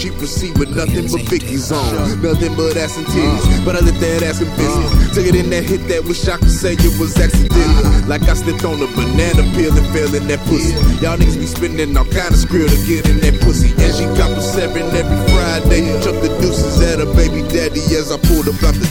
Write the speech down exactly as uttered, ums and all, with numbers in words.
she proceed with nothing but Vicky's on. Nothing but ass and titties, but I let that ass and business. Took it in that hit that wish I could say it was accidental. Like I slipped on a banana peel and fell in that pussy. Y'all niggas be spending all kind of skrill to get in that pussy. And she cop a seven every Friday. Chuck the deuces at her baby daddy as I pulled up out the